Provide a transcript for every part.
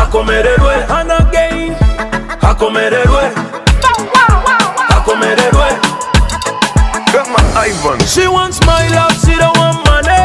akomererwe. And again, akomererwe. Akomererwe. Ivan. She wants my love, she don't want money.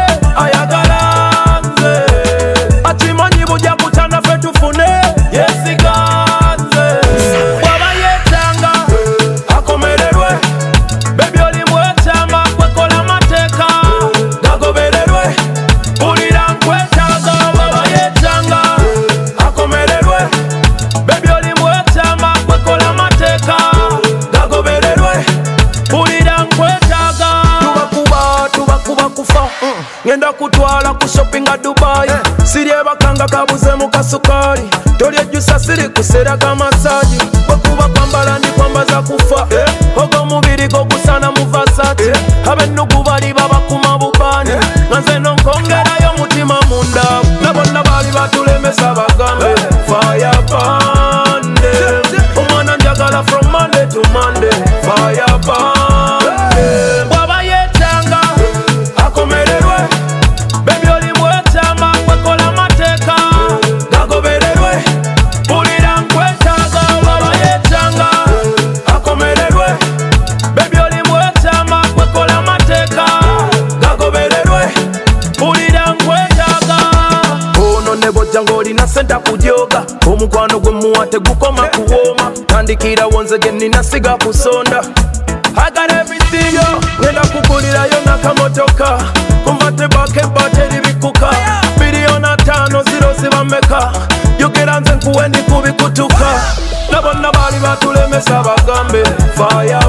Ayagalanze. Atimanyi buja kutana fe tufune. Yes, iganze. Baba yetanga. Akomererwe. Baby oli mwetama kwekola mateka. Gagobererwe. Ulira nkwetaga. Baba yetanga. Akomererwe. Baby oli mwetama kwekola mateka. Gagobererwe. Ulira nkwetaga. Tubakuba kufa. Ngenda kutwala ku shopping a Dubai. Sirye bakanga kabuze mu kasukari. Tolye jusa siri kusera kamasaji. Bakuba kwambala ndi kwambaza kufa. Ogo mubiri go kusana mu Versace. Abennugu bali babakuma bupani. Nganze nonkongerayo mutima munda. Nabonna bali batulemesa bagambe. Fire pande. Omwana njagala from Monday to Monday. Fire pande. Bwaba yetanga. Akomererwe. Baby oli mwetama kwekola mateka. Gagobererwe. Ulira nkwetaga. Baba yetanga. Akomererwe. Baby oli mwetama kwekola mateka. Gagobererwe. Ulira nkwetaga. Ono nebo jango lina senta kujoga. Omukwano gwe muwate gukoma kuwoma. Tandikira wonze genina siga kusonda. I got everything yo. Ngenda kukulirayo nakamotoka. Kumvate bake bateri bikuka. Biliona 5 zibameka. Yogera nze nkuwendi kubikutuka. Nabonna bali batulemesa bagambe. Fire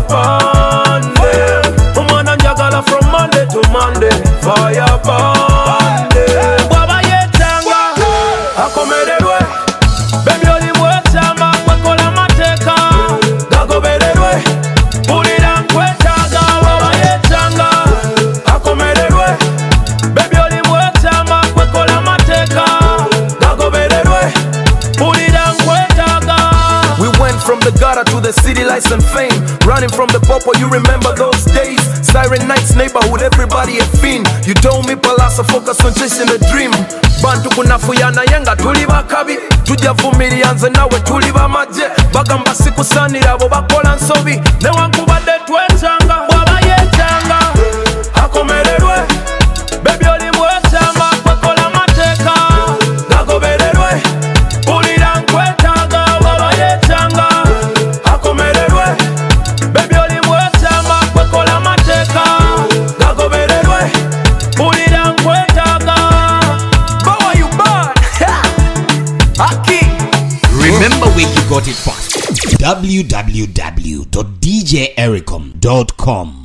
pande. Omwana njagala from Monday to Monday. Fire pande. Bwaba yetanga. Akomererwe. Baby oli mwetama kwekola mateka. Gagobererwe. Ulira nkwetaga. Bwaba yetanga. Akomererwe. Baby oli mwetama kwekola mateka. Gagobererwe. Ulira nkwetaga. We went from the gutter to the city lights and fame. Running from the popo, you remember those days. Siren nights, neighborhood, everybody a fiend. You told me Palasa focus on chasing a dream. Bantu kunafuyana yenga tuli bakabi. Tujavumilia nze nawe tuli bamaje. Bagamba sikusanira abo bakola nsobi. Newankubadde twetanga. Bwaba yetanga. Akomererwe. Baby oli mwetama kwekola mateka. Gagobererwe. Ulira nkwetaga. Bwaba yetanga. Akomererwe. Baby oli mwetama kwekola mateka. Gagobererwe. Ulira nkwetaga. Boy, you bad. Aki. Remember where you got it first. www.djericom.com